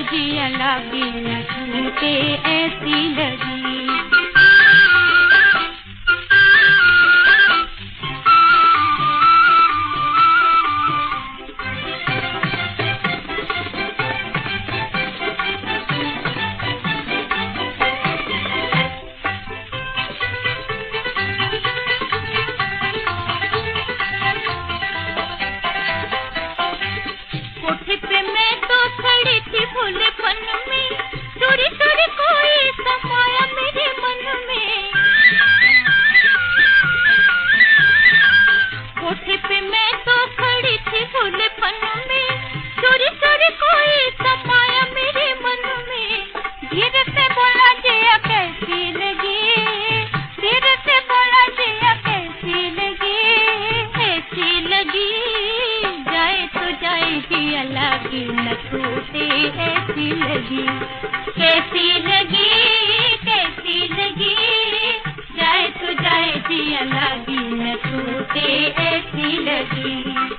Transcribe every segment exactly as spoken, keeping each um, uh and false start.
जिया लागे न छूटे ऐसी लगी। कोठे पे मैं तो खड़ी थी भोलेपन में, चोरी चोरी कोई समाया मेरे मन में। कोठे पे मैं तो खड़ी थी भोलेपन में, चोरी चोरी कोई समाया मेरे मन में। धीरे से बोला जिया कैसी लगी, धीरे से बोला जिया कैसी लगी, कैसी लगी। जाए तो जाए जिया लागे न छूटे ऐसी लगी, कैसी लगी, कैसी लगी। जाए तो जाए जिया लागे न छूटे ऐसी लगी।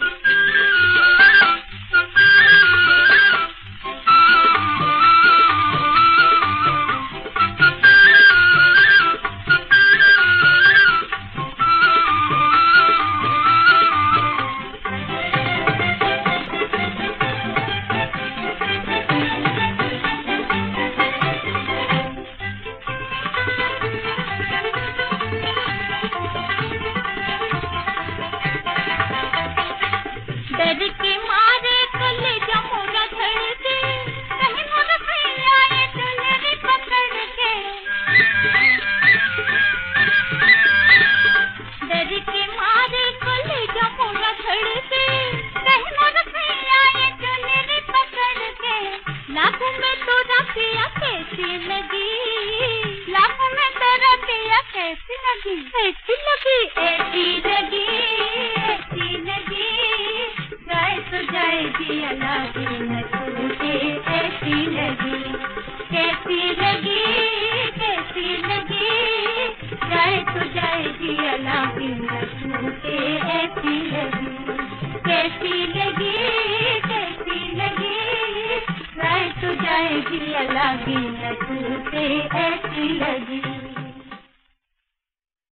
डर के मारे कलेजा मोरा धड़के, कहीं मोरा भैया ये चुनरी पकड़ के। डर के मारे कलेजा मोरा धड़के, कहीं मोरा भैया ये चुनरी पकड़ के। लाखों में तोरा पिया कैसी लगी, लाखों में तोरा पिया कैसी लगी, ऐसी लगी, ऐसी लगी, ऐसी लगी। जाए तो जाए जिया लागे न छूटे ऐसी लगी, कैसी लगी, कैसी लगी। जाए तो जाए जिया लागे न छूटे ऐसी लगी, कैसी लगी, कैसी लगी। जाए तो जाए जिया लागे न छूटे ऐसी लगी।